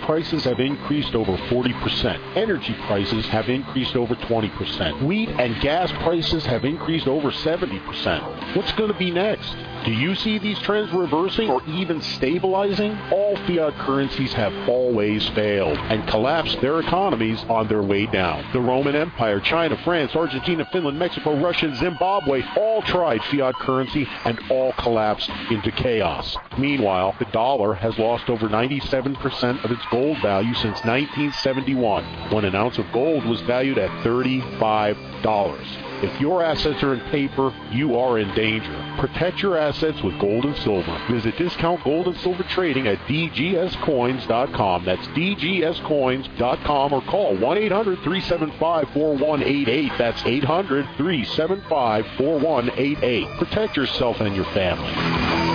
prices have increased over 40%. Energy prices have increased over 20%. Wheat and gas prices have increased over 70%. What's going to be next? Do you see these trends reversing or even stabilizing? All fiat currencies have always failed and collapsed their economies on their way down. The Roman Empire, China, France, Argentina, Finland, Mexico, Russia, and Zimbabwe all tried fiat currency and all collapsed into chaos. Meanwhile, the dollar has lost over 97% of its gold value since 1971, when an ounce of gold was valued at $35. If your assets are in paper, you are in danger. Protect your assets with gold and silver. Visit Discount Gold and Silver Trading at dgscoins.com. That's dgscoins.com, or call 1-800-375-4188. That's 800-375-4188. Protect yourself and your family.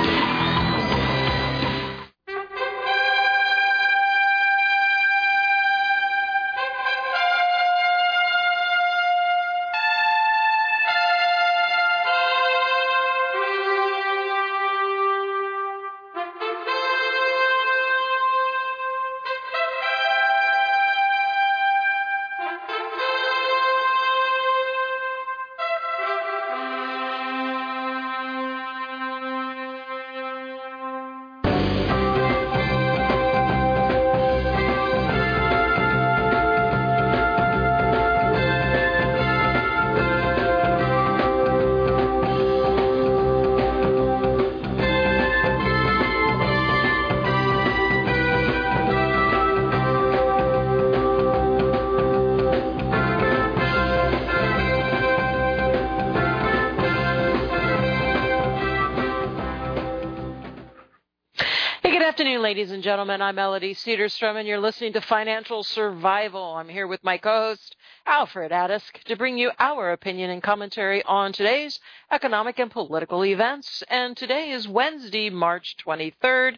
Ladies and gentlemen, I'm Melody Cedarstrom, and you're listening to Financial Survival. I'm here with my co-host, Alfred Adisk, to bring you our opinion and commentary on today's economic and political events. And today is Wednesday, March 23rd,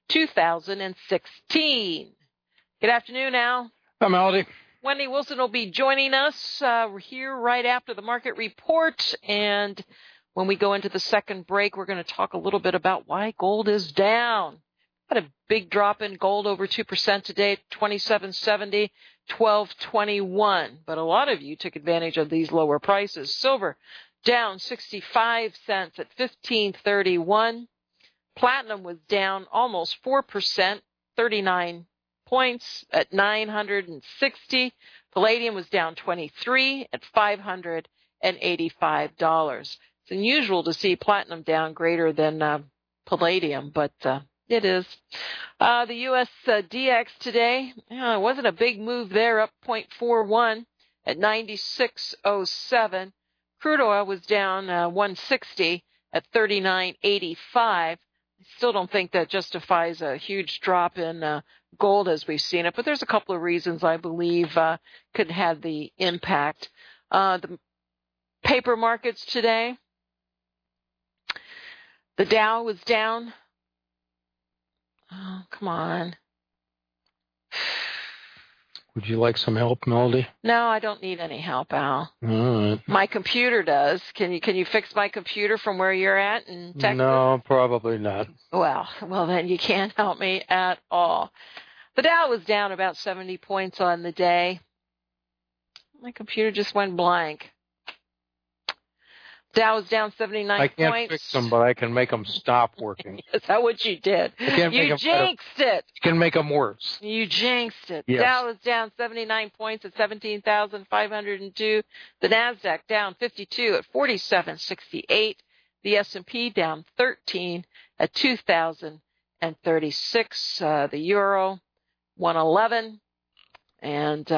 2016. Good afternoon, Al. Hi, Melody. Wendy Wilson will be joining us here right after the market report. And when we go into the second break, we're going to talk a little bit about why gold is down. Had a big drop in gold, over 2% today, 27.70, 12.21. But a lot of you took advantage of these lower prices. Silver down 65 cents at 15.31. Platinum was down almost 4%, 39 points at 960. Palladium was down 23 at $585. It's unusual to see platinum down greater than palladium, but it is. The U.S. DX today, it wasn't a big move there, up 0.41 at 96.07. Crude oil was down 160 at 39.85. I still don't think that justifies a huge drop in gold as we've seen it, but there's a couple of reasons I believe could have the impact. The paper markets today, the Dow was down. Oh, come on. Would you like some help, Melody? No, I don't need any help, Al. All right. My computer does. Can you fix my computer from where you're at in Texas? No, probably not. Well, then you can't help me at all. The Dow was down about 70 points on the day. My computer just went blank. Dow was down 79 points. I can't fix them, but I can make them stop working. Is that what you did? You jinxed it. You can make them worse. You jinxed it. Yes. Dow was down 79 points at 17,502. The NASDAQ down 52 at 4768. The S&P down 13 at 2,036. The euro 111. And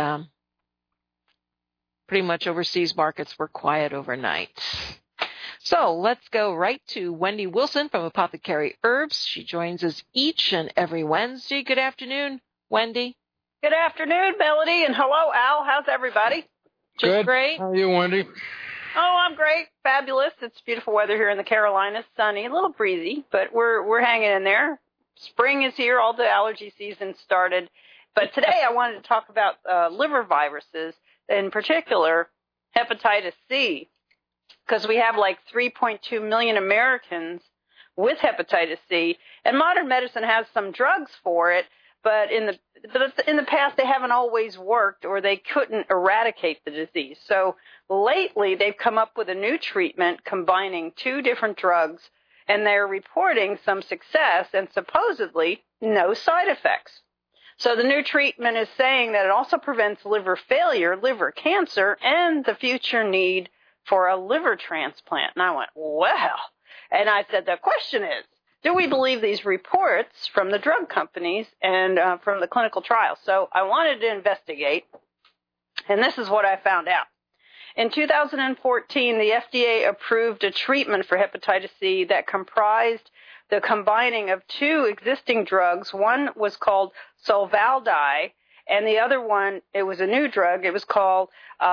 pretty much overseas markets were quiet overnight. So let's go right to Wendy Wilson from Apothecary Herbs. She joins us each and every Wednesday. Good afternoon, Wendy. Good afternoon, Melody, and hello, Al. How's everybody? Just Good. great. How are you, Wendy? Oh, I'm great. Fabulous. It's beautiful weather here in the Carolinas. Sunny, a little breezy, but we're hanging in there. Spring is here. All the allergy season started. But today I wanted to talk about liver viruses, in particular hepatitis C, because we have like 3.2 million Americans with hepatitis C, and modern medicine has some drugs for it, but in but in the past they haven't always worked, or they couldn't eradicate the disease. So lately they've come up with a new treatment combining two different drugs, and they're reporting some success and supposedly no side effects. So the new treatment is saying that it also prevents liver failure, liver cancer, and the future need for a liver transplant. And I went, wow. And I said, the question is, do we believe these reports from the drug companies and from the clinical trials? So I wanted to investigate, and this is what I found out. In 2014, the FDA approved a treatment for hepatitis C that comprised the combining of two existing drugs. One was called Sovaldi, and the other one, it was a new drug. It was called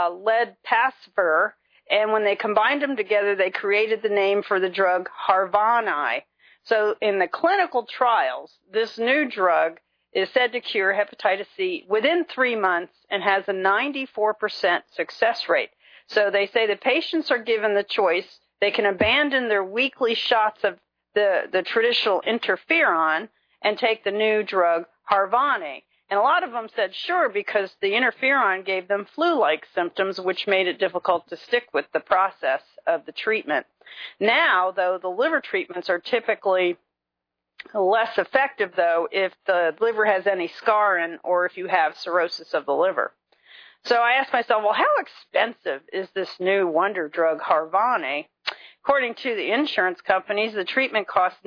Ledpasvir. And when they combined them together, they created the name for the drug Harvoni. So in the clinical trials, this new drug is said to cure hepatitis C within 3 months and has a 94% success rate. So they say the patients are given the choice. They can abandon their weekly shots of the traditional interferon and take the new drug Harvoni. And a lot of them said sure, because the interferon gave them flu-like symptoms, which made it difficult to stick with the process of the treatment. Now, though, the liver treatments are typically less effective, though, if the liver has any scarring or if you have cirrhosis of the liver. So I asked myself, well, how expensive is this new wonder drug Harvoni? According to the insurance companies, the treatment costs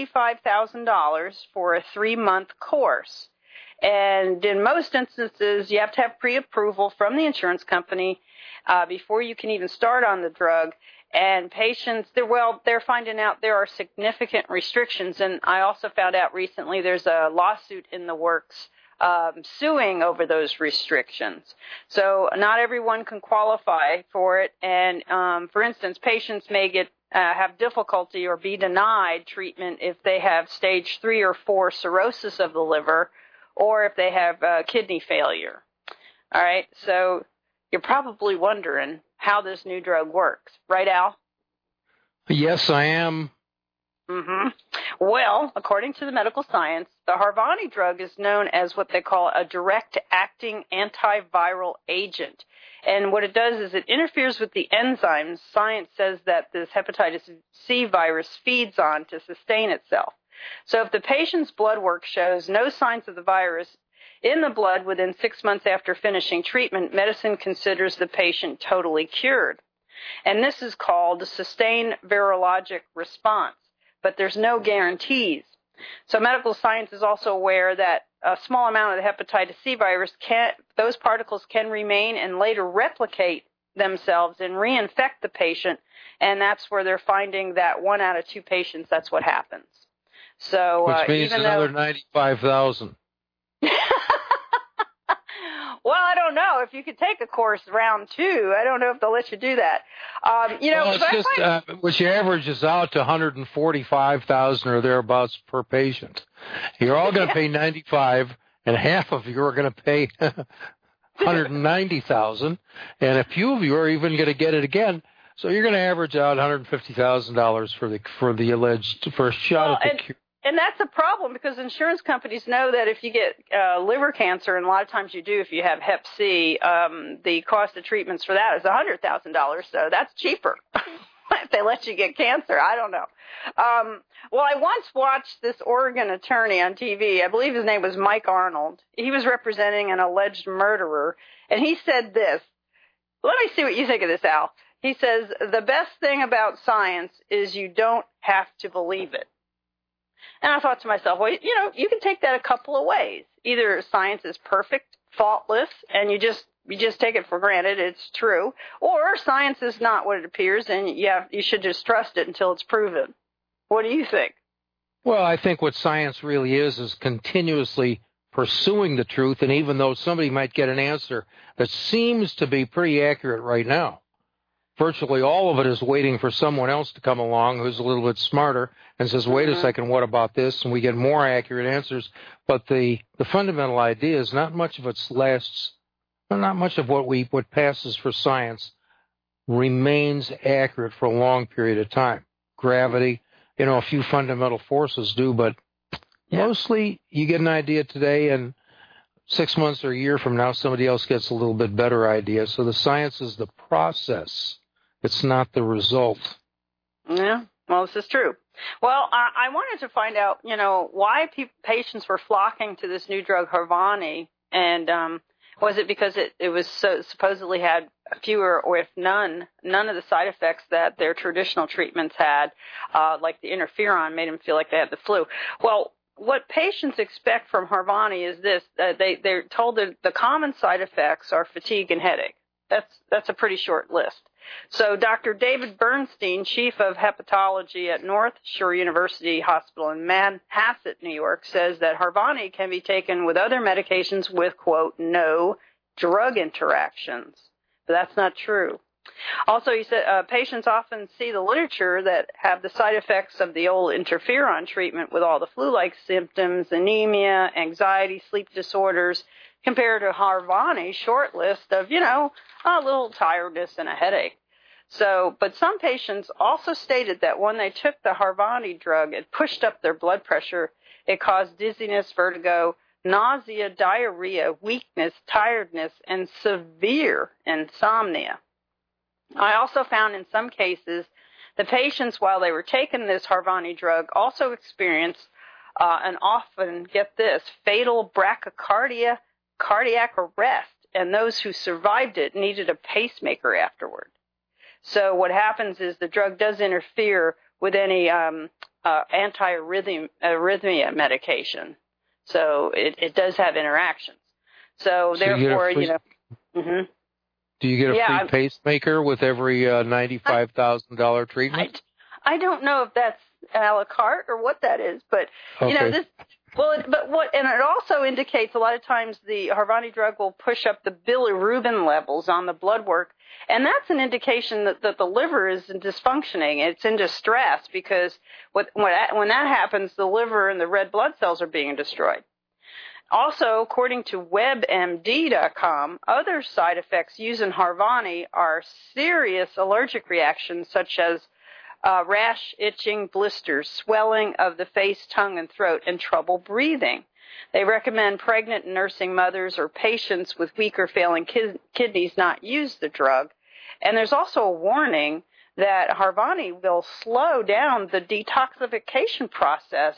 $95,000 for a 3-month course. And in most instances, you have to have pre-approval from the insurance company before you can even start on the drug. And patients, they're finding out there are significant restrictions. And I also found out recently there's a lawsuit in the works suing over those restrictions. So not everyone can qualify for it. And for instance, patients may have difficulty or be denied treatment if they have stage 3 or 4 cirrhosis of the liver, or if they have kidney failure. All right, so you're probably wondering how this new drug works. Right, Al? Yes, I am. Mm-hmm. Well, according to the medical science, the Harvoni drug is known as what they call a direct-acting antiviral agent. And what it does is it interferes with the enzymes science says that this hepatitis C virus feeds on to sustain itself. So if the patient's blood work shows no signs of the virus in the blood within 6 months after finishing treatment, medicine considers the patient totally cured. And this is called a sustained virologic response, but there's no guarantees. So medical science is also aware that a small amount of the hepatitis C virus those particles can remain and later replicate themselves and reinfect the patient, and that's where they're finding that 1 out of 2 patients, that's what happens. So, which means another 95,000. Well, I don't know. If you could take a course round 2, I don't know if they'll let you do that. It's just which averages out to 145,000 or thereabouts per patient. You're all going to pay 95, and half of you are going to pay 190,000, and a few of you are even going to get it again. So you're going to average out $150,000 for the alleged first shot at the cure. And that's a problem, because insurance companies know that if you get liver cancer, and a lot of times you do if you have Hep C, the cost of treatments for that is $100,000. So that's cheaper if they let you get cancer. I don't know. Well, I once watched this Oregon attorney on TV. I believe his name was Mike Arnold. He was representing an alleged murderer, and he said this. Let me see what you think of this, Al. He says, the best thing about science is you don't have to believe it. And I thought to myself, well, you can take that a couple of ways. Either science is perfect, faultless, and you just take it for granted, it's true, or science is not what it appears, and you should just trust it until it's proven. What do you think? Well, I think what science really is continuously pursuing the truth, and even though somebody might get an answer that seems to be pretty accurate right now, virtually all of it is waiting for someone else to come along who's a little bit smarter and says, wait a second, what about this? And we get more accurate answers. But the fundamental idea is not much of what passes for science remains accurate for a long period of time. Gravity, a few fundamental forces do, but mostly you get an idea today, and 6 months or a year from now, somebody else gets a little bit better idea. So the science is the process. It's not the result. Yeah, well, this is true. Well, I wanted to find out, why patients were flocking to this new drug, Harvoni, and was it because it was supposedly had fewer or if none of the side effects that their traditional treatments had, like the interferon made them feel like they had the flu. Well, what patients expect from Harvoni is this: they're told that the common side effects are fatigue and headache. That's a pretty short list. So Dr. David Bernstein, chief of hepatology at North Shore University Hospital in Manhasset, New York, says that Harvoni can be taken with other medications with, quote, no drug interactions. But that's not true. Also, he said patients often see the literature that have the side effects of the old interferon treatment with all the flu-like symptoms, anemia, anxiety, sleep disorders, compared to Harvoni's short list of, a little tiredness and a headache. So, but some patients also stated that when they took the Harvoni drug, it pushed up their blood pressure. It caused dizziness, vertigo, nausea, diarrhea, weakness, tiredness, and severe insomnia. I also found in some cases the patients, while they were taking this Harvoni drug, also experienced and often, get this, fatal bradycardia, cardiac arrest, and those who survived it needed a pacemaker afterward. So what happens is the drug does interfere with any anti-arrhythmia medication. So it does have interactions. So therefore, mm-hmm. Do you get a free pacemaker with every $95,000 treatment? I don't know if that's a la carte or what that is, but okay. And it also indicates a lot of times the Harvoni drug will push up the bilirubin levels on the blood work, and that's an indication that the liver is dysfunctioning. It's in distress because when that happens, the liver and the red blood cells are being destroyed. Also, according to WebMD.com, other side effects using Harvoni are serious allergic reactions such as rash, itching, blisters, swelling of the face, tongue, and throat, and trouble breathing. They recommend pregnant and nursing mothers or patients with weak or failing kidneys not use the drug. And there's also a warning that Harvoni will slow down the detoxification process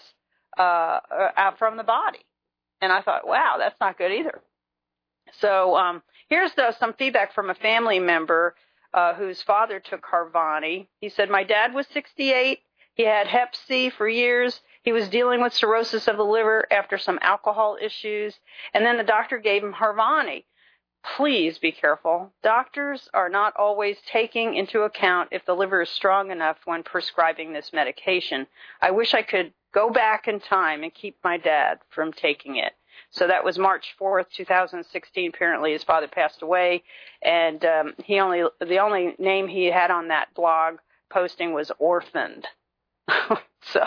out from the body. And I thought, wow, that's not good either. So here's some feedback from a family member whose father took Harvoni. He said, my dad was 68. He had Hep C for years. He was dealing with cirrhosis of the liver after some alcohol issues. And then the doctor gave him Harvoni. Please be careful. Doctors are not always taking into account if the liver is strong enough when prescribing this medication. I wish I could go back in time and keep my dad from taking it. So that was March 4th, 2016. Apparently his father passed away, and the only name he had on that blog posting was orphaned. So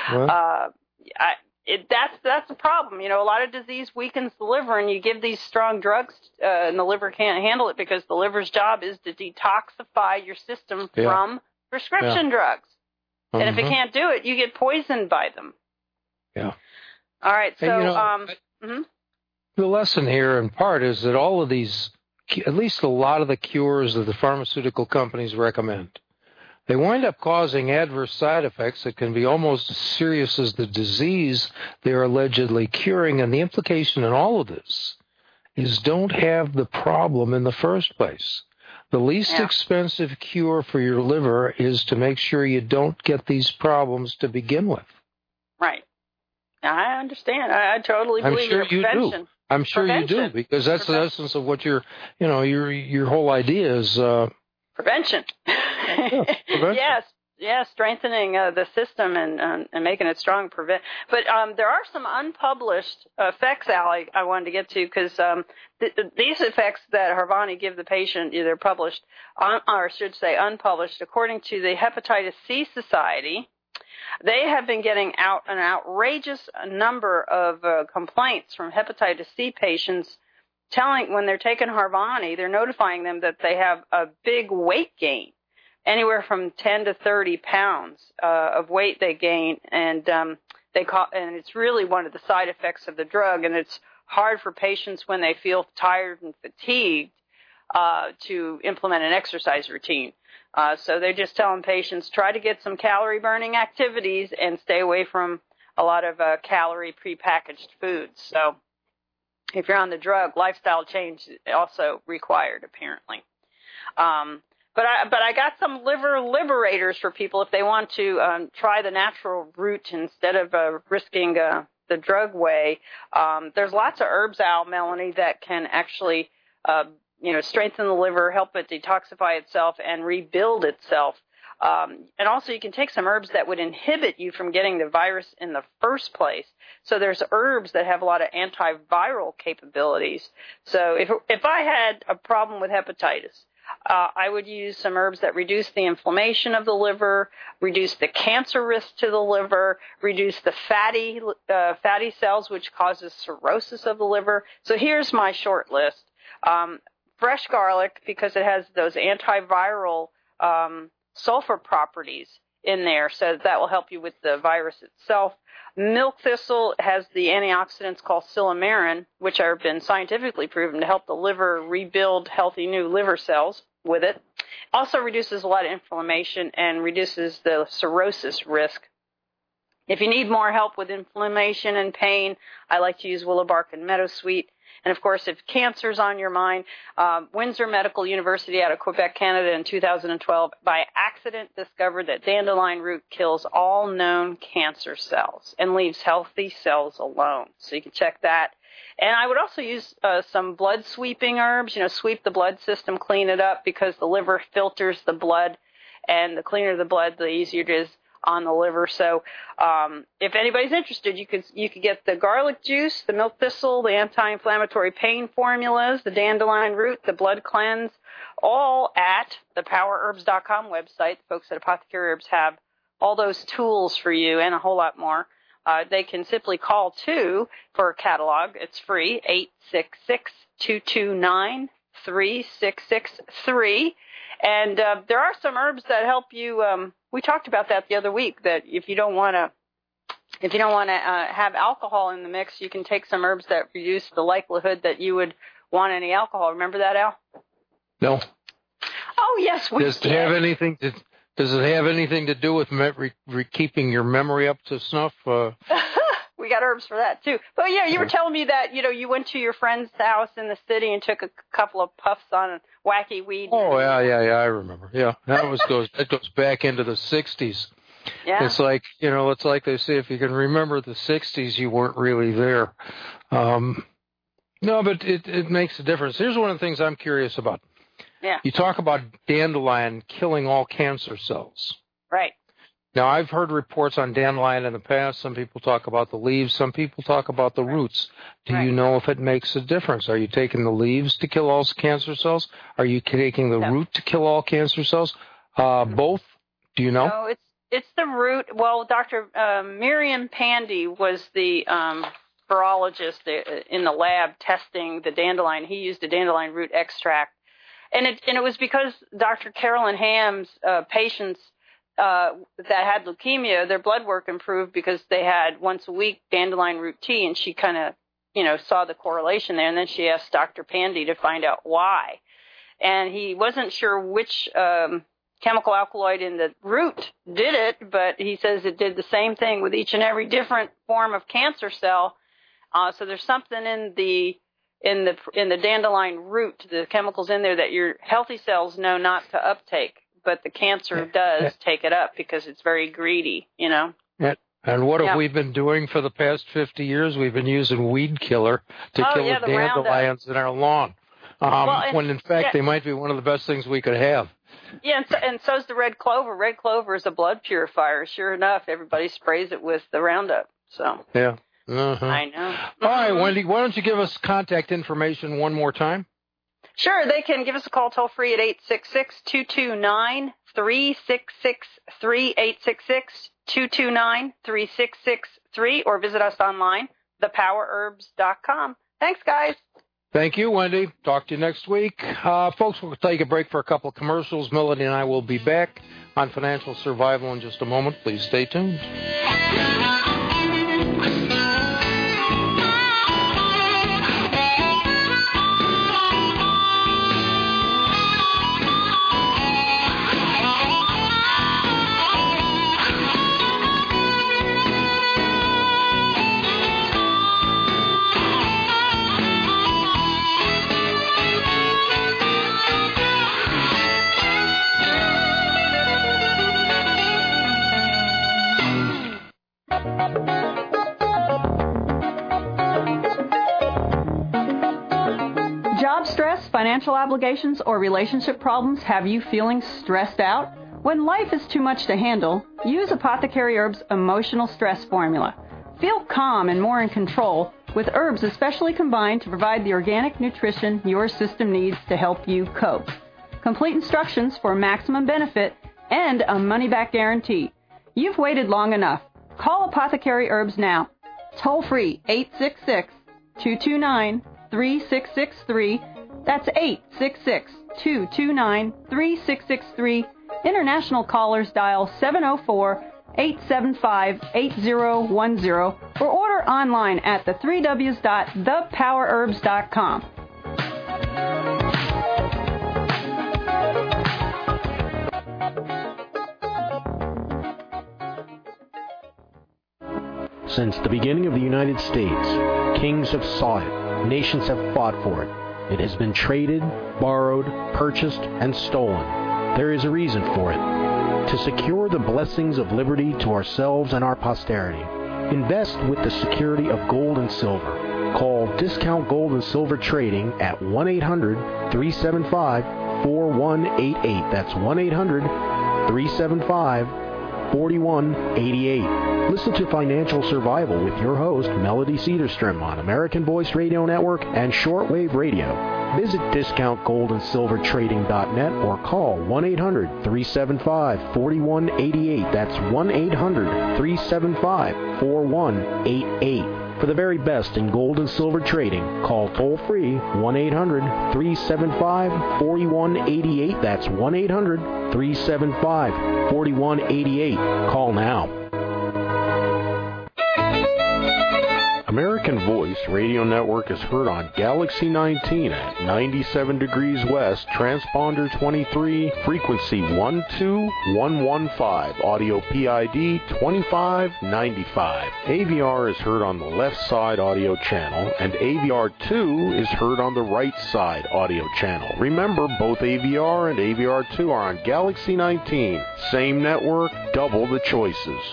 that's the problem. A lot of disease weakens the liver, and you give these strong drugs, and the liver can't handle it because the liver's job is to detoxify your system from prescription drugs. And if it can't do it, you get poisoned by them. Yeah. All right. So, the lesson here in part is that all of these, at least a lot of the cures that the pharmaceutical companies recommend, they wind up causing adverse side effects that can be almost as serious as the disease they're allegedly curing. And the implication in all of this is don't have the problem in the first place. The least expensive cure for your liver is to make sure you don't get these problems to begin with. Right. I understand. I totally believe in prevention. I'm sure you do, because that's the essence of what your whole idea is. Prevention. Prevention. Yes, strengthening the system and making it strong. But there are some unpublished effects, Allie, I wanted to get to, because these effects that Harvoni give the patient, either published, or I should say unpublished, according to the Hepatitis C Society, they have been getting out an outrageous number of complaints from hepatitis C patients telling when they're taking Harvoni, they're notifying them that they have a big weight gain, anywhere from 10 to 30 pounds of weight they gain, and and it's really one of the side effects of the drug, and it's hard for patients when they feel tired and fatigued to implement an exercise routine. So they're just telling patients, try to get some calorie-burning activities and stay away from a lot of calorie prepackaged foods. So if you're on the drug, lifestyle change is also required, apparently. But I got some liver liberators for people if they want to try the natural route instead of risking the drug way. There's lots of herbs out, Melanie, that can actually strengthen the liver, help it detoxify itself, and rebuild itself. And also you can take some herbs that would inhibit you from getting the virus in the first place. So there's herbs that have a lot of antiviral capabilities. So if I had a problem with hepatitis, I would use some herbs that reduce the inflammation of the liver, reduce the cancer risk to the liver, reduce the fatty cells, which causes cirrhosis of the liver. So here's my short list. Fresh garlic, because it has those antiviral sulfur properties in there, so that will help you with the virus itself. Milk thistle has the antioxidants called silymarin, which have been scientifically proven to help the liver rebuild healthy new liver cells with it. Also reduces a lot of inflammation and reduces the cirrhosis risk. If you need more help with inflammation and pain, I like to use willow bark and meadowsweet. And, of course, if cancer's on your mind, Windsor Medical University out of Quebec, Canada in 2012, by accident discovered that dandelion root kills all known cancer cells and leaves healthy cells alone. So you can check that. And I would also use some blood sweeping herbs, sweep the blood system, clean it up, because the liver filters the blood, and the cleaner the blood, the easier it is on the liver. So if anybody's interested, you could get the garlic juice, the milk thistle, the anti-inflammatory pain formulas, the dandelion root, the blood cleanse, all at the powerherbs.com website. The folks at Apothecary Herbs have all those tools for you and a whole lot more. They can simply call too for a catalog. It's free, 866-229-3663. And there are some herbs that help you. We talked about that the other week. That if you don't want to have alcohol in the mix, you can take some herbs that reduce the likelihood that you would want any alcohol. Remember that, Al? No. Oh yes, we Does it have anything to do with keeping your memory up to snuff? We got herbs for that too. But yeah, you were telling me that you went to your friend's house in the city and took a couple of puffs on wacky weed. Oh yeah, I remember. Yeah, that goes back into the 60s. Yeah. It's like they say, if you can remember the 60s, you weren't really there. No, but it makes a difference. Here's one of the things I'm curious about. Yeah. You talk about dandelion killing all cancer cells. Right. Now, I've heard reports on dandelion in the past. Some people talk about the leaves. Some people talk about the roots. Do you know if it makes a difference? Are you taking the leaves to kill all cancer cells? Are you taking the root to kill all cancer cells? Both? Do you know? No, it's the root. Well, Dr. Miriam Pandy was the virologist in the lab testing the dandelion. He used a dandelion root extract. And it was because Dr. Carolyn Ham's patients that had leukemia, their blood work improved because they had once a week dandelion root tea, and she kind of, saw the correlation there. And then she asked Dr. Pandy to find out why. And he wasn't sure which chemical alkaloid in the root did it, but he says it did the same thing with each and every different form of cancer cell. So there's something in the dandelion root, the chemicals in there that your healthy cells know not to uptake, but the cancer does take it up because it's very greedy, And what have we been doing for the past 50 years? We've been using weed killer to kill the dandelions in our lawn, when in fact they might be one of the best things we could have. Yeah, and so's the red clover. Red clover is a blood purifier. Sure enough, everybody sprays it with the Roundup. So yeah. I know. All right, Wendy, why don't you give us contact information one more time? Sure, they can give us a call toll free at 866-229-3663, 866-229-3663, or visit us online, thepowerherbs.com. Thanks, guys. Thank you, Wendy. Talk to you next week. Folks, we'll take a break for a couple of commercials. Melody and I will be back on Financial Survival in just a moment. Please stay tuned. Job stress, financial obligations, or relationship problems have you feeling stressed out? When life is too much to handle, use Apothecary Herbs Emotional Stress Formula. Feel calm and more in control with herbs especially combined to provide the organic nutrition your system needs to help you cope. Complete instructions for maximum benefit and a money-back guarantee. You've waited long enough. Call Apothecary Herbs now. Toll free 866-229-3663. That's 866-229-3663. International callers dial 704-875-8010 or order online at the3ws.thepowerherbs.com. Since the beginning of the United States, kings have sought it, nations have fought for it. It has been traded, borrowed, purchased, and stolen. There is a reason for it. To secure the blessings of liberty to ourselves and our posterity, invest with the security of gold and silver. Call Discount Gold and Silver Trading at 1-800-375-4188. That's 1-800-375-4188. Listen to Financial Survival with your host, Melody Cedarstrom, on American Voice Radio Network and Shortwave Radio. Visit discountgoldandsilvertrading.net or call 1-800-375-4188. That's 1-800-375-4188. For the very best in gold and silver trading, call toll-free 1-800-375-4188. That's 1-800-375-4188. Call now. American Voice Radio Network is heard on Galaxy 19 at 97 degrees west, transponder 23, frequency 12115, audio PID 2595. AVR is heard on the left side audio channel, and AVR2 is heard on the right side audio channel. Remember, both AVR and AVR2 are on Galaxy 19. Same network, double the choices.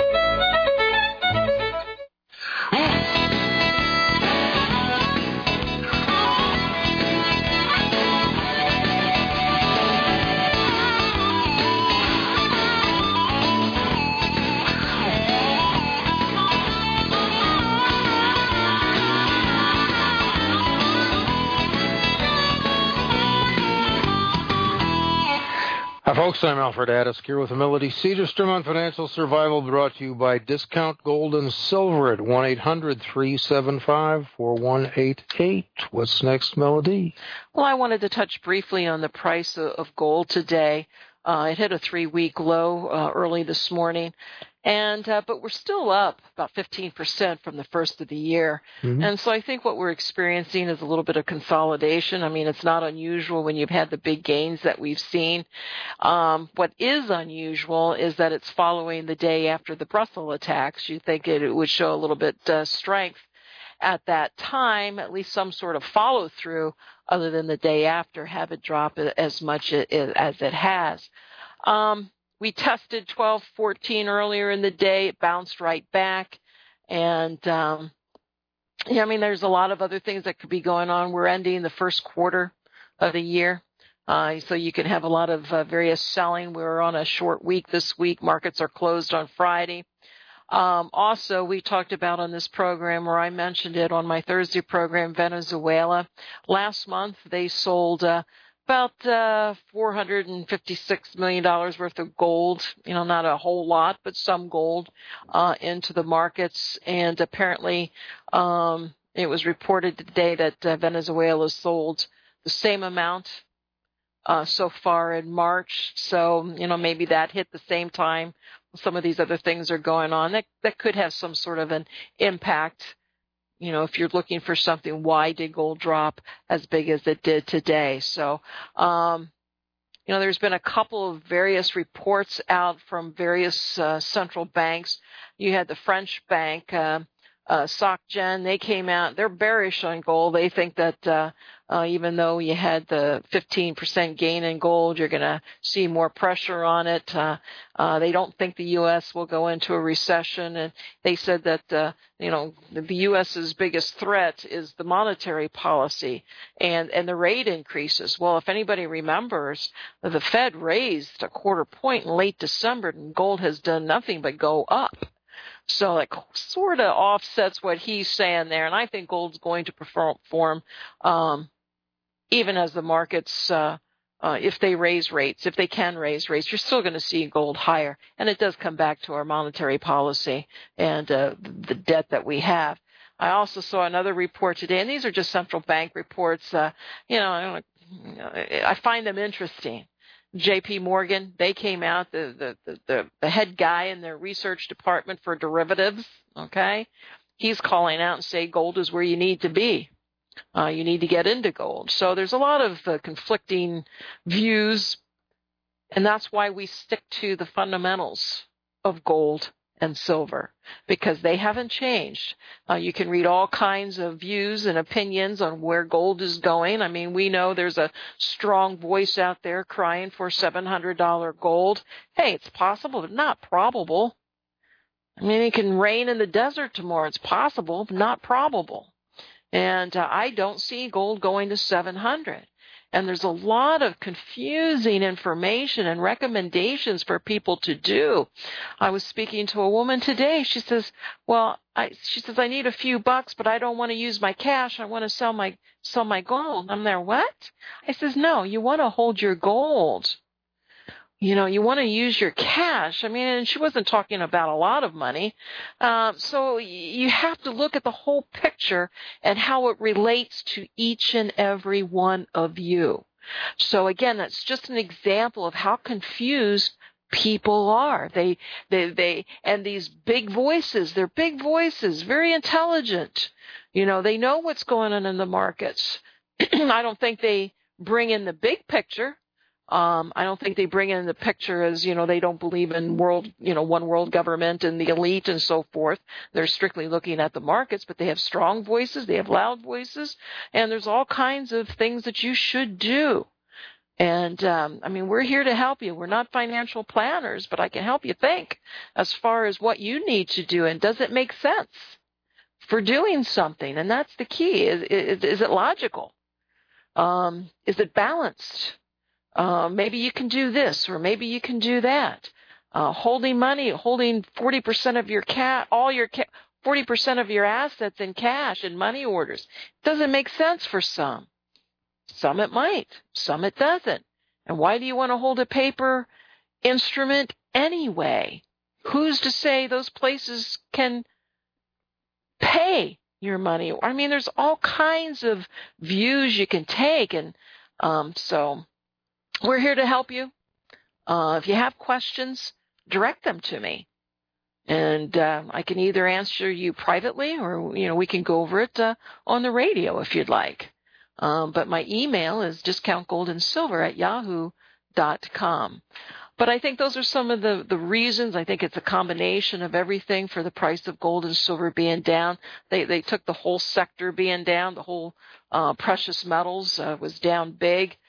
Hi, folks. I'm Alfred Addisk here with Melody Cedarstrom on Financial Survival, brought to you by Discount Gold and Silver at 1-800-375-4188. What's next, Melody? Well, I wanted to touch briefly on the price of gold today. It hit a 3-week low early this morning, but we're still up about 15% from the first of the year. Mm-hmm. And so I think what we're experiencing is a little bit of consolidation. I mean, it's not unusual when you've had the big gains that we've seen. What is unusual is that it's following the day after the Brussels attacks. You'd think it would show a little bit strength at that time, at least some sort of follow-through, other than the day after, have it drop as much as it has. We tested 12.14 earlier in the day. It bounced right back. And, there's a lot of other things that could be going on. We're ending the first quarter of the year. So you can have a lot of various selling. We're on a short week this week. Markets are closed on Friday. Also, we talked about on this program, or I mentioned it on my Thursday program, Venezuela. Last month, they sold about $456 million worth of gold, not a whole lot, but some gold into the markets. And apparently it was reported today that Venezuela sold the same amount so far in March. So, maybe that hit the same time some of these other things are going on. That could have some sort of an impact. If you're looking for something, why did gold drop as big as it did today? So, there's been a couple of various reports out from various central banks. You had the French bank SocGen, they came out, they're bearish on gold. They think that even though you had the 15% gain in gold, you're going to see more pressure on it. They don't think the U.S. will go into a recession. And they said that, the U.S.'s biggest threat is the monetary policy and the rate increases. Well, if anybody remembers, the Fed raised a quarter point in late December, and gold has done nothing but go up. So it sort of offsets what he's saying there. And I think gold's going to perform even as the markets, if they raise rates, if they can raise rates, you're still going to see gold higher. And it does come back to our monetary policy and the debt that we have. I also saw another report today, and these are just central bank reports. I find them interesting. J.P. Morgan, they came out, the head guy in their research department for derivatives, okay? He's calling out and saying gold is where you need to be. You need to get into gold. So there's a lot of conflicting views, and that's why we stick to the fundamentals of gold and silver, because they haven't changed. You can read all kinds of views and opinions on where gold is going. I mean, we know there's a strong voice out there crying for $700 gold. Hey, it's possible, but not probable. I mean, it can rain in the desert tomorrow. It's possible, but not probable. And I don't see gold going to 700. And there's a lot of confusing information and recommendations for people to do. I was speaking to a woman today. She says, I need a few bucks, but I don't want to use my cash. I want to sell my gold. I'm there, what? I says, no, you want to hold your gold. You want to use your cash. I mean, and she wasn't talking about a lot of money. So you have to look at the whole picture and how it relates to each and every one of you. So again, that's just an example of how confused people are. They and these big voices, they're big voices, very intelligent. They know what's going on in the markets. I don't think they bring in the big picture. I don't think they bring in the picture as, they don't believe in one world government and the elite and so forth. They're strictly looking at the markets, but they have strong voices, they have loud voices, and there's all kinds of things that you should do. And, we're here to help you. We're not financial planners, but I can help you think as far as what you need to do and does it make sense for doing something? And that's the key. Is it logical? Is it balanced? Maybe you can do this, or maybe you can do that. Holding money, holding 40% of your 40% of your assets in cash and money orders doesn't make sense for some. Some it might, some it doesn't. And why do you want to hold a paper instrument anyway? Who's to say those places can pay your money? I mean, there's all kinds of views you can take, and so we're here to help you. If you have questions, direct them to me. And I can either answer you privately or, we can go over it on the radio if you'd like. But my email is discountgoldandsilver@yahoo.com. But I think those are some of the reasons. I think it's a combination of everything for the price of gold and silver being down. They took the whole sector being down. The whole precious metals was down big.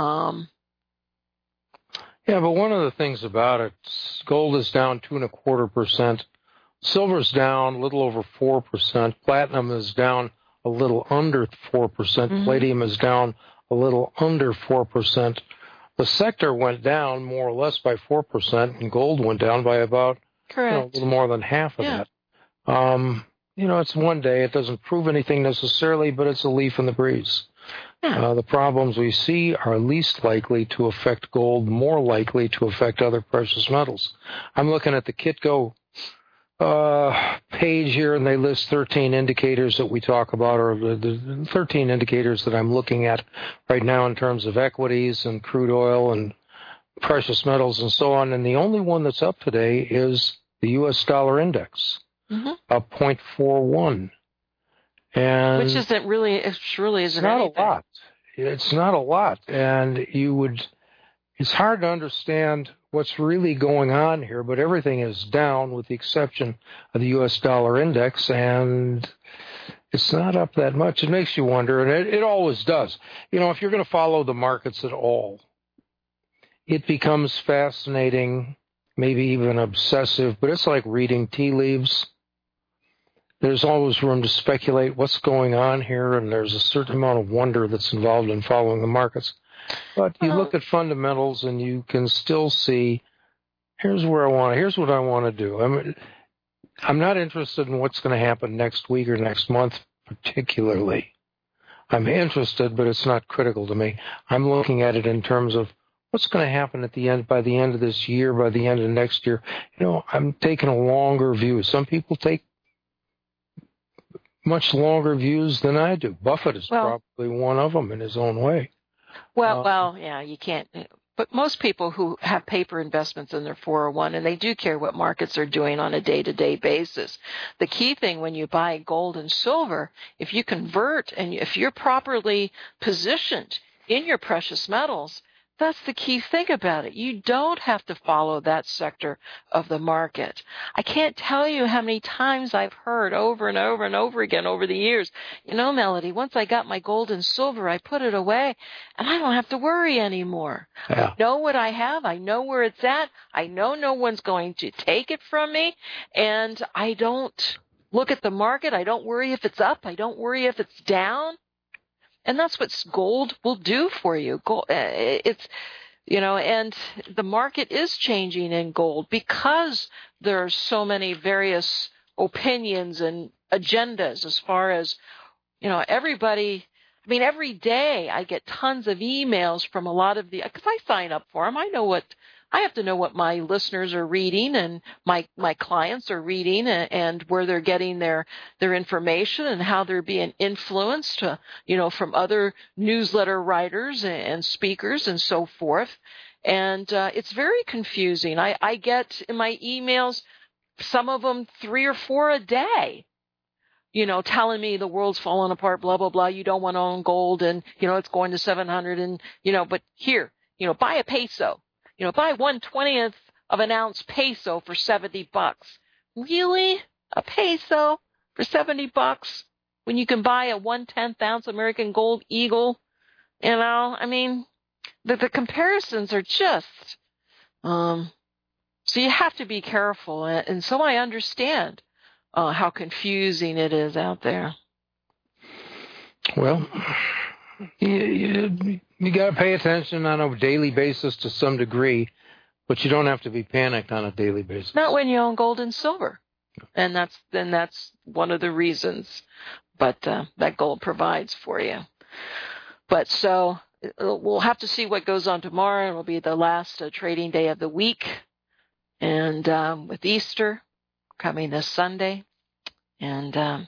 Yeah, but one of the things about it, gold is down 2.25%, silver's down a little over 4%, platinum is down a little under 4%, palladium is down a little under 4%. The sector went down more or less by 4%, and gold went down by about a little more than half of that. It's one day. It doesn't prove anything necessarily, but it's a leaf in the breeze. Yeah. The problems we see are least likely to affect gold, more likely to affect other precious metals. I'm looking at the Kitco page here, and they list 13 indicators that we talk about, or the 13 indicators that I'm looking at right now in terms of equities and crude oil and precious metals and so on. And the only one that's up today is the U.S. dollar index, up 0.41. And which isn't really, it really isn't not anything. a lot. It's not a lot. And it's hard to understand what's really going on here, but everything is down with the exception of the U.S. dollar index, and it's not up that much. It makes you wonder, and it always does. You know, if you're going to follow the markets at all, it becomes fascinating, maybe even obsessive, but it's like reading tea leaves. There's always room to speculate what's going on here, and there's a certain amount of wonder that's involved in following the markets. But you look at fundamentals, and you can still see, here's what I want to do. I'm not interested in what's going to happen next week or next month particularly. I'm interested, but it's not critical to me. I'm looking at it in terms of what's going to happen by the end of this year, by the end of next year. You know, I'm taking a longer view. Some people take much longer views than I do. Buffett is probably one of them in his own way. Well, yeah, you can't. But most people who have paper investments in their 401, and they do care what markets are doing on a day-to-day basis. The key thing when you buy gold and silver, if you convert and if you're properly positioned in your precious metals, that's the key thing about it. You don't have to follow that sector of the market. I can't tell you how many times I've heard over and over and over again over the years, you know, Melody, once I got my gold and silver, I put it away, and I don't have to worry anymore. Yeah. I know what I have. I know where it's at. I know no one's going to take it from me, and I don't look at the market. I don't worry if it's up. I don't worry if it's down. And that's what gold will do for you. Gold, it's, you know, and the market is changing in gold because there's so many various opinions and agendas as far as, you know, everybody. I mean, every day I get tons of emails from a lot of because I sign up for them. I have to know what my listeners are reading and my clients are reading and where they're getting their information and how they're being influenced, you know, from other newsletter writers and speakers and so forth. And it's very confusing. I get in my emails, some of them 3 or 4 a day, you know, telling me the world's falling apart, blah, blah, blah. You don't want to own gold and, you know, it's going to 700 and, you know, but here, you know, buy a peso. You know, buy 1/20th of an ounce peso for $70. Really? A peso for $70 when you can buy a 1/10 ounce American Gold Eagle? You know, I mean, the comparisons are just, so you have to be careful. And so I understand how confusing it is out there. Well, you got to pay attention on a daily basis to some degree, but you don't have to be panicked on a daily basis. Not when you own gold and silver, and that's one of the reasons. But that gold provides for you. But so we'll have to see what goes on tomorrow. It'll be the last trading day of the week, and with Easter coming this Sunday, and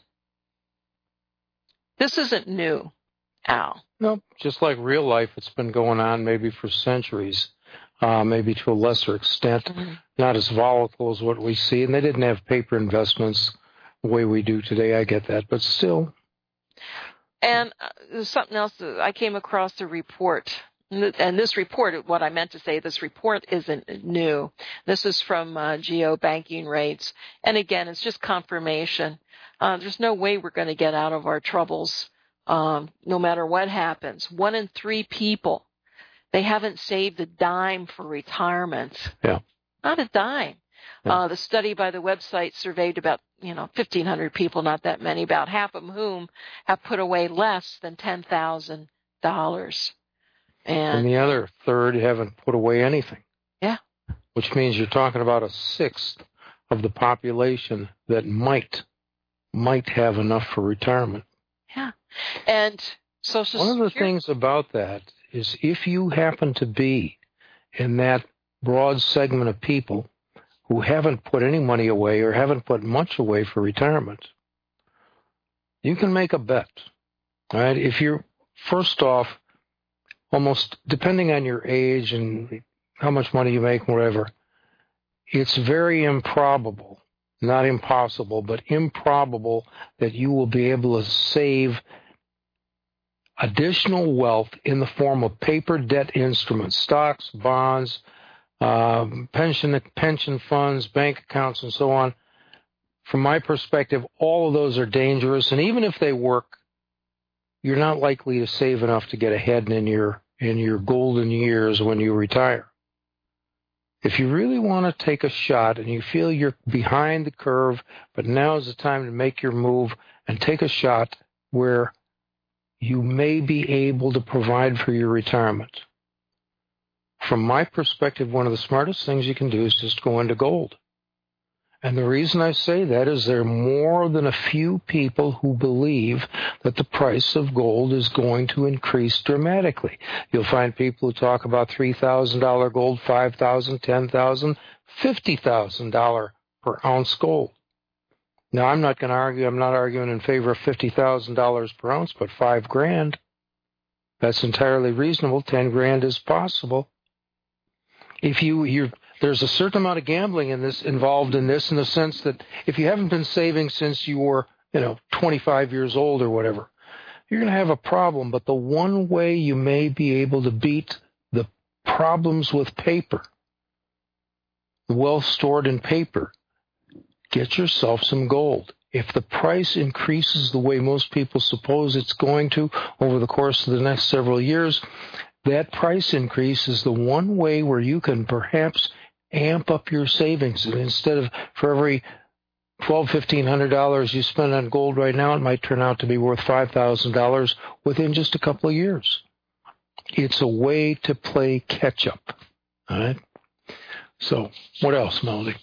this isn't new. Al. No, just like real life, it's been going on maybe for centuries, maybe to a lesser extent, not as volatile as what we see. And they didn't have paper investments the way we do today. I get that, but still. And there's something else that I came across the report. And this report, what I meant to say, this report isn't new. This is from Geo Banking Rates. And again, it's just confirmation. There's no way we're going to get out of our troubles. No matter what happens. 1 in 3 people, they haven't saved a dime for retirement. Yeah. Not a dime. Yeah. The study by the website surveyed about, 1,500 people, not that many, about half of whom have put away less than $10,000. And the other third haven't put away anything. Yeah. Which means you're talking about a sixth of the population that might have enough for retirement. Yeah. And Social Security. One of the things about that is if you happen to be in that broad segment of people who haven't put any money away or haven't put much away for retirement, you can make a bet, right? If you're, first off, almost depending on your age and how much money you make, whatever, it's very improbable, not impossible, but improbable that you will be able to save additional wealth in the form of paper debt instruments, stocks, bonds, pension funds, bank accounts, and so on. From my perspective, all of those are dangerous, and even if they work, you're not likely to save enough to get ahead in your golden years when you retire. If you really want to take a shot and you feel you're behind the curve, but now is the time to make your move and take a shot where you may be able to provide for your retirement. From my perspective, one of the smartest things you can do is just go into gold. And the reason I say that is there are more than a few people who believe that the price of gold is going to increase dramatically. You'll find people who talk about $3,000 gold, $5,000, $10,000, $50,000 per ounce gold. Now, I'm not going to argue. I'm not arguing in favor of $50,000 per ounce, but $5,000. That's entirely reasonable. $10,000 is possible. If there's a certain amount of gambling involved in this, in the sense that if you haven't been saving since you were, 25 years old or whatever, you're going to have a problem. But the one way you may be able to beat the problems with paper, the wealth stored in paper, get yourself some gold. If the price increases the way most people suppose it's going to over the course of the next several years, that price increase is the one way where you can perhaps amp up your savings. And instead of for every $1,200, $1,500 you spend on gold right now, it might turn out to be worth $5,000 within just a couple of years. It's a way to play catch up. All right. So what else, Melody?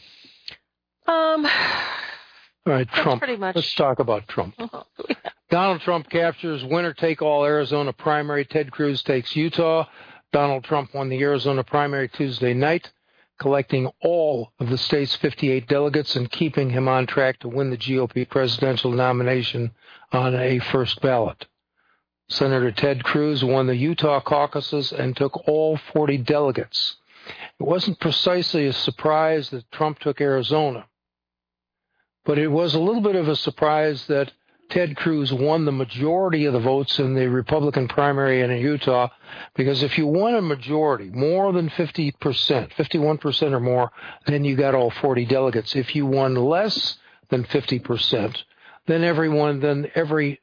All right, Trump. Pretty much. Let's talk about Trump. Donald Trump captures winner-take-all Arizona primary. Ted Cruz takes Utah. Donald Trump won the Arizona primary Tuesday night, collecting all of the state's 58 delegates and keeping him on track to win the GOP presidential nomination on a first ballot. Senator Ted Cruz won the Utah caucuses and took all 40 delegates. It wasn't precisely a surprise that Trump took Arizona, but it was a little bit of a surprise that Ted Cruz won the majority of the votes in the Republican primary in Utah, because if you won a majority, more than 50%, 51% or more, then you got all 40 delegates. If you won less than 50%, then every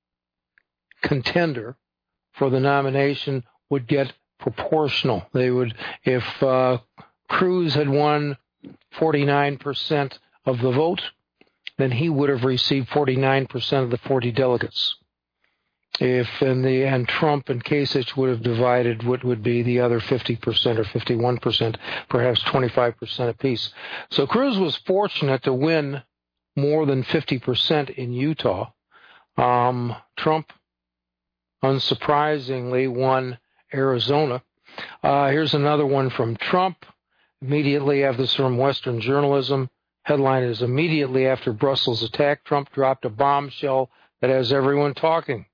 contender for the nomination would get proportional. They would, if Cruz had won 49% of the vote, then he would have received 49% of the 40 delegates. And Trump and Kasich would have divided what would be the other 50% or 51%, perhaps 25% apiece. So Cruz was fortunate to win more than 50% in Utah. Trump, unsurprisingly, won Arizona. Here's another one from Trump. Immediately after this, from Western Journalism. Headline is, immediately after Brussels attack, Trump dropped a bombshell that has everyone talking.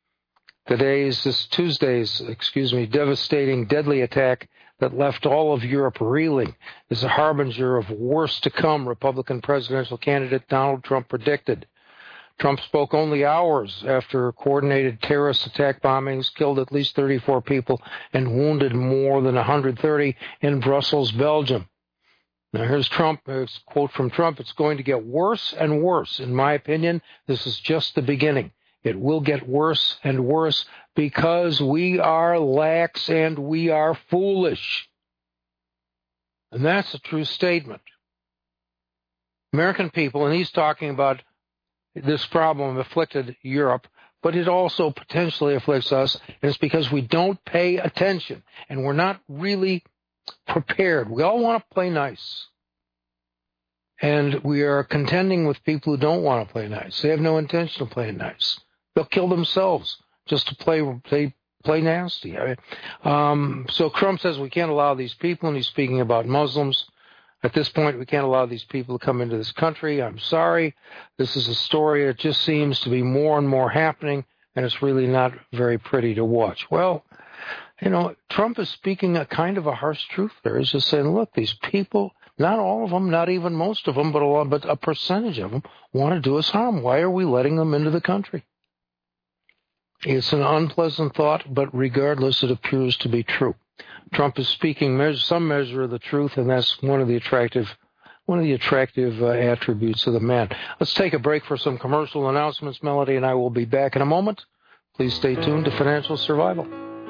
Tuesday's devastating, deadly attack that left all of Europe reeling is a harbinger of worse to come, Republican presidential candidate Donald Trump predicted. Trump spoke only hours after coordinated terrorist attack bombings killed at least 34 people and wounded more than 130 in Brussels, Belgium. Now, here's Trump, a quote from Trump, "It's going to get worse and worse. In my opinion, this is just the beginning. It will get worse and worse because we are lax and we are foolish." And that's a true statement. American people, and he's talking about this problem afflicted Europe, but it also potentially afflicts us, and it's because we don't pay attention, and we're not really prepared. We all want to play nice. And we are contending with people who don't want to play nice. They have no intention of playing nice. They'll kill themselves just to play nasty. So Trump says we can't allow these people, and he's speaking about Muslims. At this point, we can't allow these people to come into this country. I'm sorry. This is a story that just seems to be more and more happening, and it's really not very pretty to watch. Well, Trump is speaking a kind of a harsh truth there. He's just saying, look, these people, not all of them, not even most of them, but a percentage of them want to do us harm. Why are we letting them into the country? It's an unpleasant thought, but regardless, it appears to be true. Trump is speaking some measure of the truth, and that's one of the attractive attributes of the man. Let's take a break for some commercial announcements. Melody and I will be back in a moment. Please stay tuned to Financial Survival.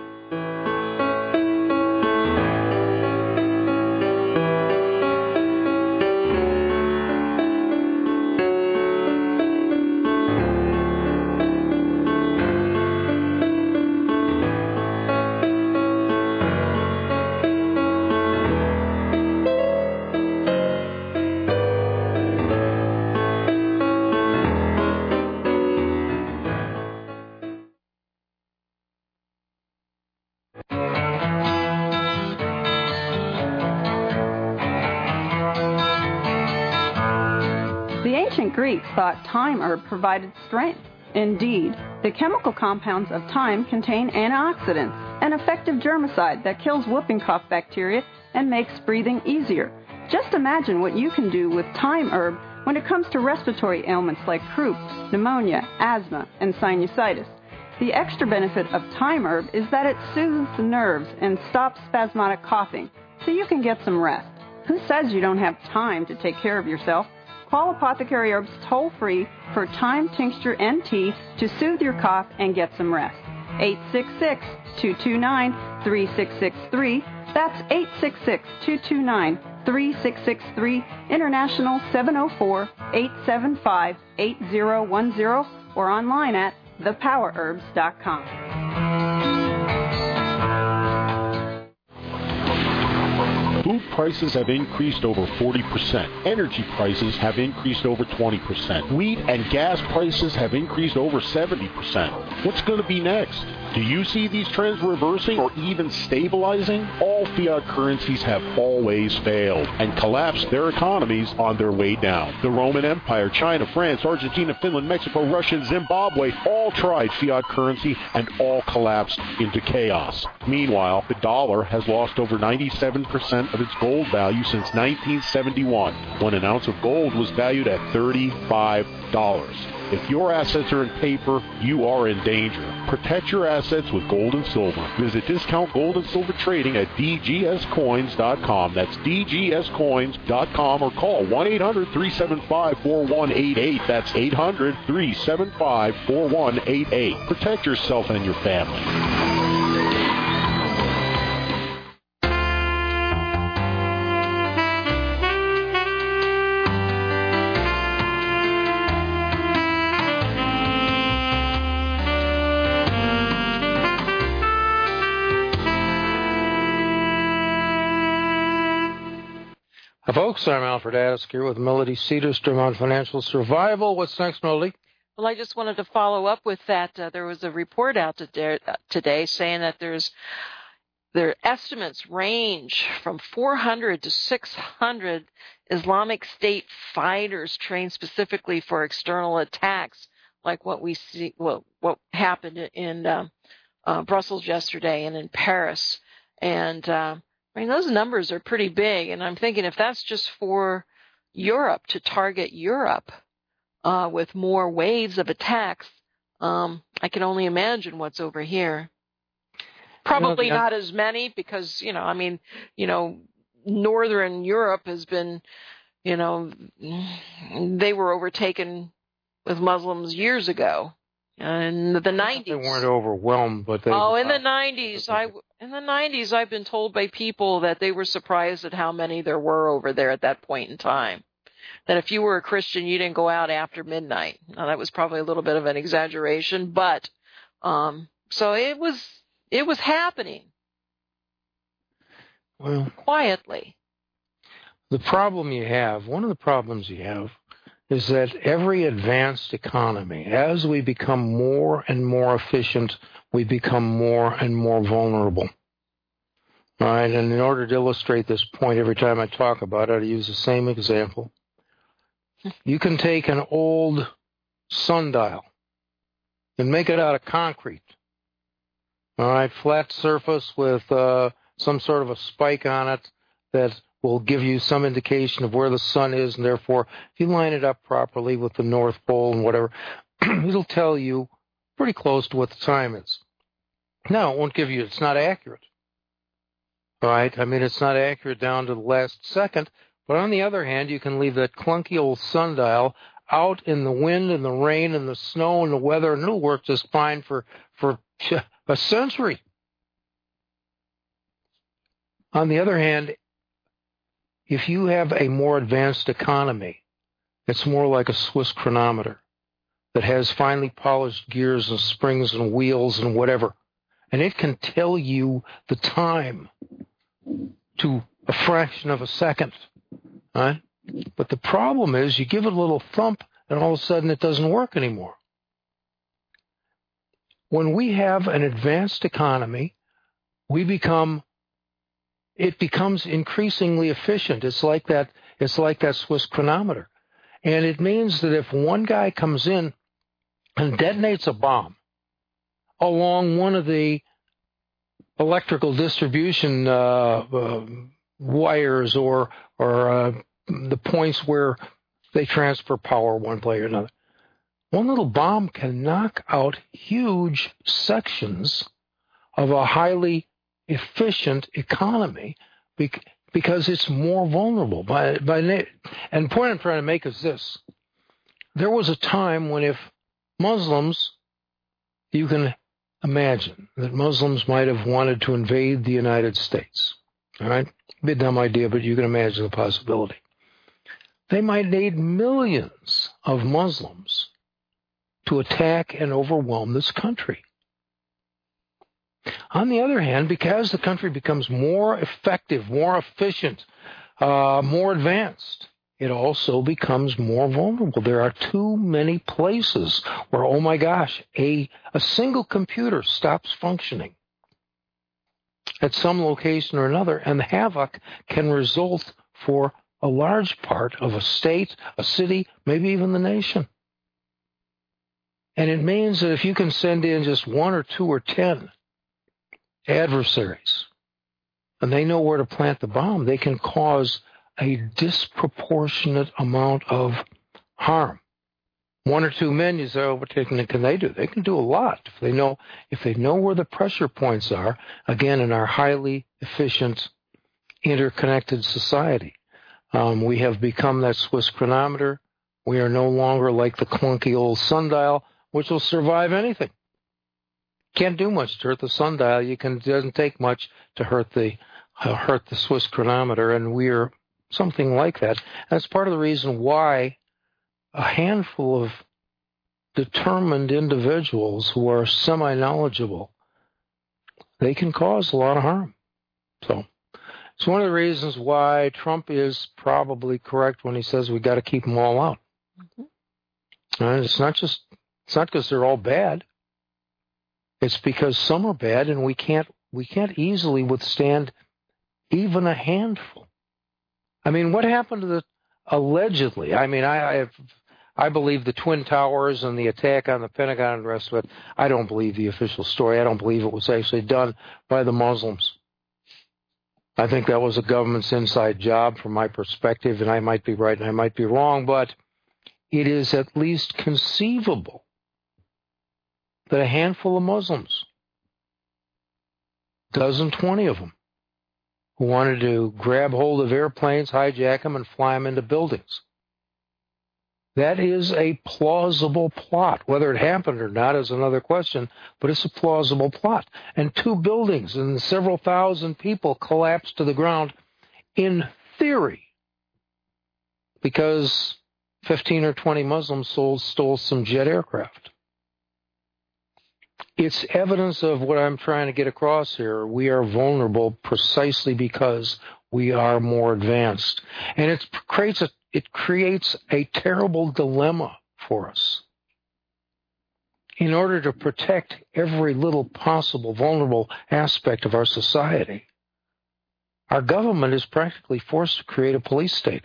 Greeks thought thyme herb provided strength. Indeed, the chemical compounds of thyme contain antioxidants, an effective germicide that kills whooping cough bacteria and makes breathing easier. Just imagine what you can do with thyme herb when it comes to respiratory ailments like croup, pneumonia, asthma, and sinusitis. The extra benefit of thyme herb is that it soothes the nerves and stops spasmodic coughing, so you can get some rest. Who says you don't have time to take care of yourself? Call Apothecary Herbs toll-free for thyme tincture and tea to soothe your cough and get some rest. 866-229-3663. That's 866-229-3663. International 704-875-8010 or online at thepowerherbs.com. Food prices have increased over 40%. Energy prices have increased over 20%. Wheat and gas prices have increased over 70%. What's going to be next? Do you see these trends reversing or even stabilizing? All fiat currencies have always failed and collapsed their economies on their way down. The Roman Empire, China, France, Argentina, Finland, Mexico, Russia, and Zimbabwe all tried fiat currency and all collapsed into chaos. Meanwhile, the dollar has lost over 97% of its gold value since 1971, when an ounce of gold was valued at $35. If your assets are in paper, you are in danger. Protect your assets with gold and silver. Visit Discount Gold and Silver Trading at dgscoins.com. That's dgscoins.com, or call 1-800-375-4188. That's 800-375-4188. Protect yourself and your family. Folks, I'm Alfred Addis here with Melody Cedarstrom on Financial Survival. What's next, Melody? Well, I just wanted to follow up with that. There was a report out today saying that their estimates range from 400 to 600 Islamic State fighters trained specifically for external attacks, like what we see, what happened in Brussels yesterday and in Paris. And I mean, those numbers are pretty big, and I'm thinking if that's just for Europe, to target Europe with more waves of attacks, I can only imagine what's over here. Probably not as many because, Northern Europe has been, they were overtaken with Muslims years ago. In the 90s. They weren't overwhelmed, but they... Oh, in the 90s. In the 90s, I've been told by people that they were surprised at how many there were over there at that point in time. That if you were a Christian, you didn't go out after midnight. Now, that was probably a little bit of an exaggeration, but so it was happening. Well, quietly. One of the problems you have is that every advanced economy, as we become more and more efficient, we become more and more vulnerable. All right, and in order to illustrate this point, every time I talk about it, I use the same example. You can take an old sundial and make it out of concrete. All right, flat surface with some sort of a spike on it that will give you some indication of where the sun is, and therefore, if you line it up properly with the North Pole and whatever, it'll tell you pretty close to what the time is. Now, it won't give you, it's not accurate. right? I mean, it's not accurate down to the last second. But on the other hand, you can leave that clunky old sundial out in the wind and the rain and the snow and the weather, and it'll work just fine for a century. On the other hand, if you have a more advanced economy, it's more like a Swiss chronometer that has finely polished gears and springs and wheels and whatever. And it can tell you the time to a fraction of a second. Right? But the problem is you give it a little thump and all of a sudden it doesn't work anymore. When we have an advanced economy, it becomes increasingly efficient. It's like that Swiss chronometer. And it means that if one guy comes in and detonates a bomb along one of the electrical distribution wires or the points where they transfer power one way or another, one little bomb can knock out huge sections of a highly efficient economy because it's more vulnerable. And the point I'm trying to make is this. There was a time when if Muslims, you can imagine that Muslims might have wanted to invade the United States. All right? A bit dumb idea, but you can imagine the possibility. They might need millions of Muslims to attack and overwhelm this country. On the other hand, because the country becomes more effective, more efficient, more advanced, it also becomes more vulnerable. There are too many places where, oh my gosh, a single computer stops functioning at some location or another, and the havoc can result for a large part of a state, a city, maybe even the nation. And it means that if you can send in just 1 or 2 or 10 adversaries, and they know where to plant the bomb, they can cause a disproportionate amount of harm. 1 or 2 men, you say, oh, what can they do? They can do a lot if they know where the pressure points are, again, in our highly efficient, interconnected society. We have become that Swiss chronometer. We are no longer like the clunky old sundial, which will survive anything. Can't do much to hurt the sundial. It doesn't take much to hurt the Swiss chronometer, and we are something like that. That's part of the reason why a handful of determined individuals who are semi-knowledgeable, they can cause a lot of harm. So it's one of the reasons why Trump is probably correct when he says we got to keep them all out. Mm-hmm. And it's not because they're all bad. It's because some are bad, and we can't easily withstand even a handful. I mean, what happened to the allegedly? I mean, I believe the Twin Towers and the attack on the Pentagon and the rest of it. I don't believe the official story. I don't believe it was actually done by the Muslims. I think that was a government's inside job from my perspective, and I might be right and I might be wrong, but it is at least conceivable that a handful of Muslims, 20 of them, who wanted to grab hold of airplanes, hijack them, and fly them into buildings. That is a plausible plot. Whether it happened or not is another question, but it's a plausible plot. And 2 buildings and several thousand people collapsed to the ground in theory because 15 or 20 Muslims stole some jet aircraft. It's evidence of what I'm trying to get across here. We are vulnerable precisely because we are more advanced. And it creates a terrible dilemma for us. In order to protect every little possible vulnerable aspect of our society, our government is practically forced to create a police state.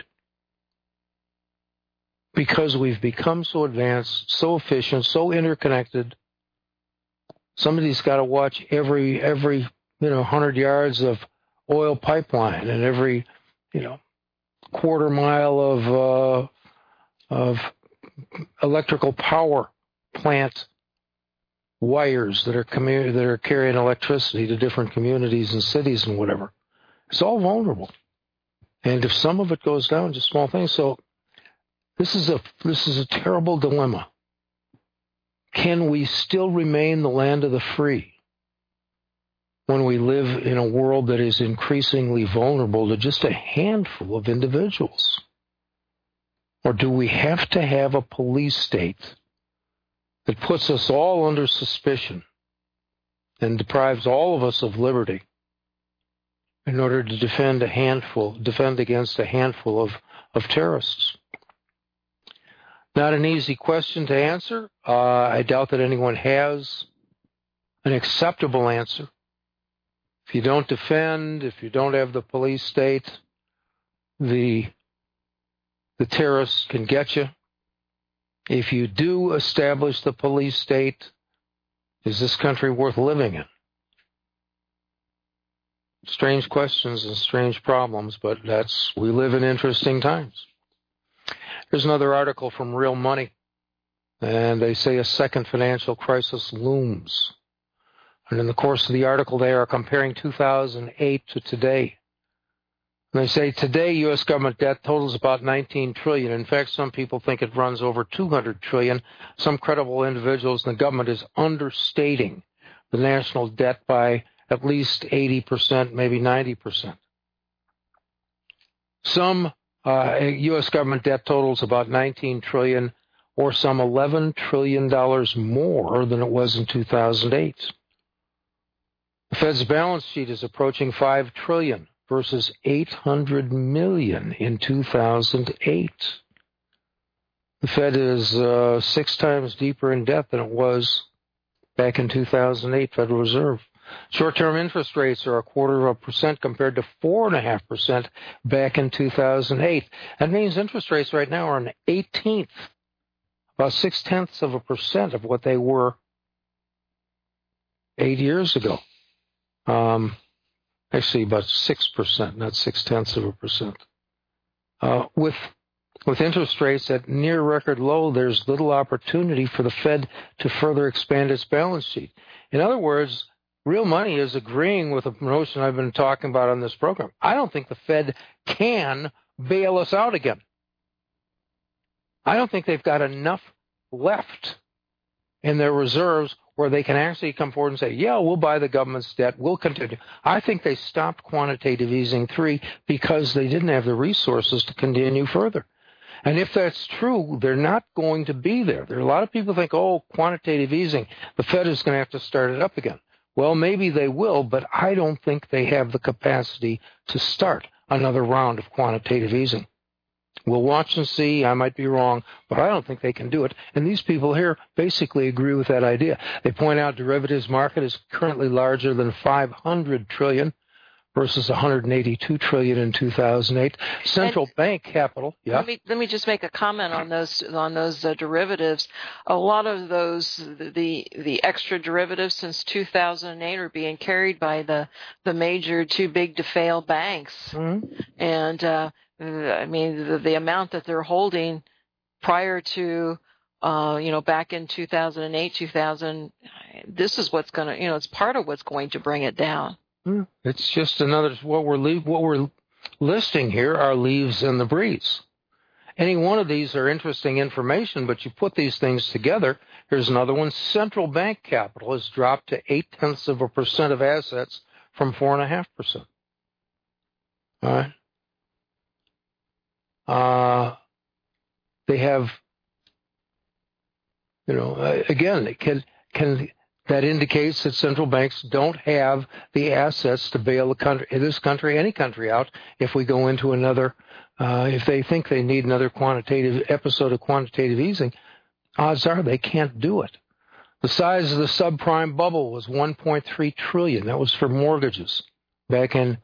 Because we've become so advanced, so efficient, so interconnected. Somebody's got to watch every 100 yards of oil pipeline and every quarter mile of electrical power plant wires that are carrying electricity to different communities and cities and whatever. It's all vulnerable. And if some of it goes down, just small things. So this is a terrible dilemma. Can we still remain the land of the free when we live in a world that is increasingly vulnerable to just a handful of individuals? Or do we have to have a police state that puts us all under suspicion and deprives all of us of liberty in order to defend against a handful of terrorists? Not an easy question to answer. I doubt that anyone has an acceptable answer. If you don't defend, if you don't have the police state, the terrorists can get you. If you do establish the police state, is this country worth living in? Strange questions and strange problems, but we live in interesting times. Here's another article from Real Money, and they say a second financial crisis looms. And in the course of the article, they are comparing 2008 to today. And they say today U.S. government debt totals about $19 trillion. In fact, some people think it runs over $200 trillion. Some credible individuals in the government is understating the national debt by at least 80%, maybe 90%. Some U.S. government debt totals about $19 trillion, or some $11 trillion more than it was in 2008. The Fed's balance sheet is approaching $5 trillion versus $800 million in 2008. The Fed is 6 times deeper in debt than it was back in 2008, Federal Reserve. Short-term interest rates are 0.25% compared to 4.5% back in 2008. That means interest rates right now are an 18th, about 0.6% of what they were 8 years ago. Actually, about 6%, not 0.6%. With interest rates at near record low, there's little opportunity for the Fed to further expand its balance sheet. In other words, Real Money is agreeing with the notion I've been talking about on this program. I don't think the Fed can bail us out again. I don't think they've got enough left in their reserves where they can actually come forward and say, yeah, we'll buy the government's debt, we'll continue. I think they stopped quantitative easing 3 because they didn't have the resources to continue further. And if that's true, they're not going to be there. There are a lot of people who think, quantitative easing, the Fed is going to have to start it up again. Well, maybe they will, but I don't think they have the capacity to start another round of quantitative easing. We'll watch and see. I might be wrong, but I don't think they can do it. And these people here basically agree with that idea. They point out derivatives market is currently larger than $500 trillion versus $182 trillion in 2008. Central bank capital. Yeah. Let me just make a comment on those derivatives. A lot of those the extra derivatives since 2008 are being carried by the major too big to fail banks. Mm-hmm. And the amount that they're holding prior to back in 2008, this is what's going to, it's part of what's going to bring it down. It's just another, what we're listing here are leaves in the breeze. Any one of these are interesting information, but you put these things together. Here's another one. Central bank capital has dropped to 0.8% of assets from 4.5%. All right. They have, again, that indicates that central banks don't have the assets to bail this country, any country out if we go into another, if they think they need another episode of quantitative easing, odds are they can't do it. The size of the subprime bubble was $1.3 trillion. That was for mortgages back in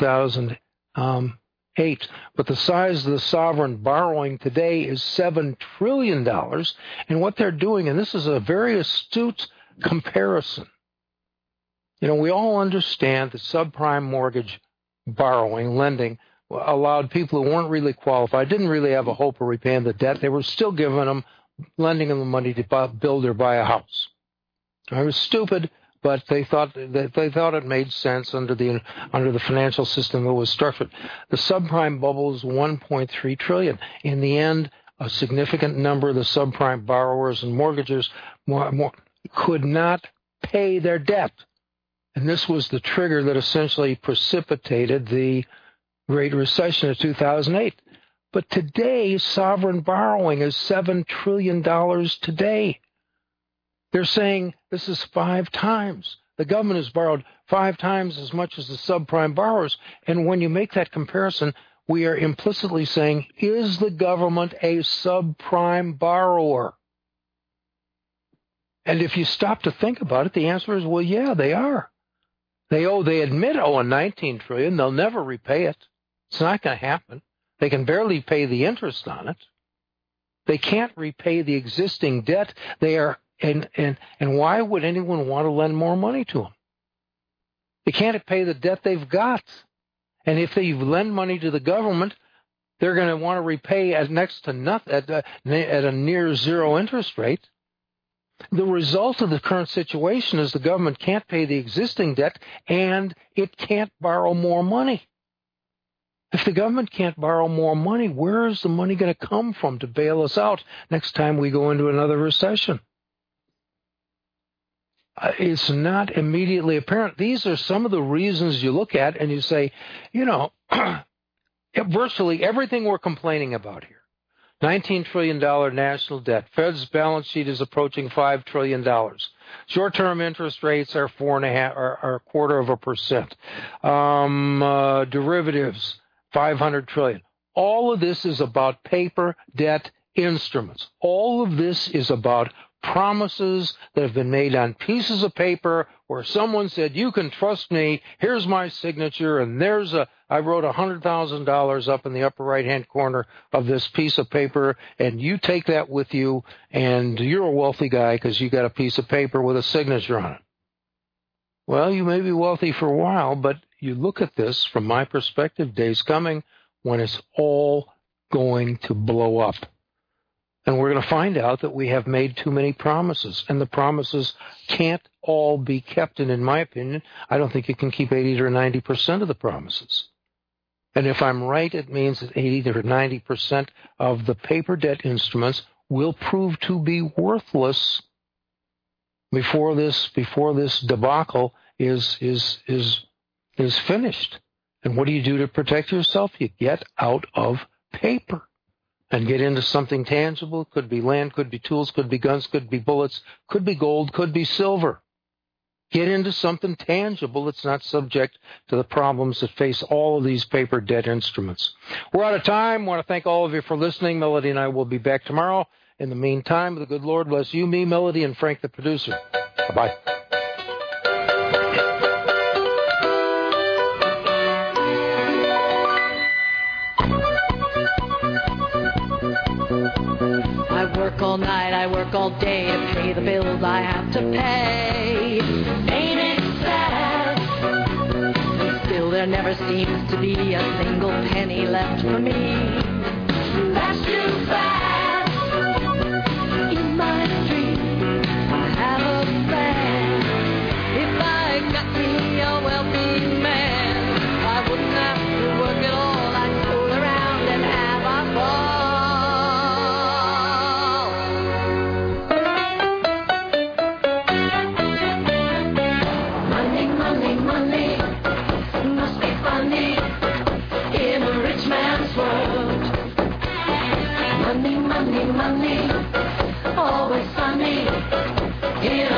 2008. But the size of the sovereign borrowing today is $7 trillion. And what they're doing, and this is a very astute comparison. We all understand that subprime mortgage borrowing, allowed people who weren't really qualified, didn't really have a hope of repaying the debt. They were still lending them the money to build or buy a house. It was stupid, but they thought it made sense under the financial system that was structured. The subprime bubble is $1.3 trillion. In the end, a significant number of the subprime borrowers and mortgagers could not pay their debt. And this was the trigger that essentially precipitated the Great Recession of 2008. But today, sovereign borrowing is $7 trillion today. They're saying this is 5 times. The government has borrowed 5 times as much as the subprime borrowers. And when you make that comparison, we are implicitly saying, is the government a subprime borrower? And if you stop to think about it, the answer is, well, yeah, they are. They admit owing $19 trillion. They'll never repay it. It's not going to happen. They can barely pay the interest on it. They can't repay the existing debt. They are, and why would anyone want to lend more money to them? They can't pay the debt they've got. And if they lend money to the government, they're going to want to repay at next to nothing, at a near zero interest rate. The result of the current situation is the government can't pay the existing debt, and it can't borrow more money. If the government can't borrow more money, where is the money going to come from to bail us out next time we go into another recession? It's not immediately apparent. These are some of the reasons you look at and you say, virtually everything we're complaining about here. $19 trillion national debt. Fed's balance sheet is approaching $5 trillion. Short-term interest rates are 4.5%, are 0.25%. Derivatives, $500 trillion. All of this is about paper debt instruments. All of this is about promises that have been made on pieces of paper where someone said, you can trust me, here's my signature, and I wrote $100,000 up in the upper right-hand corner of this piece of paper, and you take that with you, and you're a wealthy guy because you got a piece of paper with a signature on it. Well, you may be wealthy for a while, but you look at this from my perspective, days coming when it's all going to blow up. And we're going to find out that we have made too many promises, and the promises can't all be kept. And in my opinion, I don't think you can keep 80 or 90% of the promises. And if I'm right, it means that 80 or 90% of the paper debt instruments will prove to be worthless before this debacle is finished. And what do you do to protect yourself? You get out of paper and get into something tangible. Could be land, could be tools, could be guns, could be bullets, could be gold, could be silver. Get into something tangible that's not subject to the problems that face all of these paper debt instruments. We're out of time. I want to thank all of you for listening. Melody and I will be back tomorrow. In the meantime, the good Lord bless you, me, Melody, and Frank the producer. Bye-bye. All night, I work all day to pay the bills I have to pay. Ain't it sad? Still, there never seems to be a single penny left for me. That's too bad. In my dream, I have a plan. If I got me a wealthy man, I wouldn't have to work at all. I'd fool around and have a ball. Money, always sunny in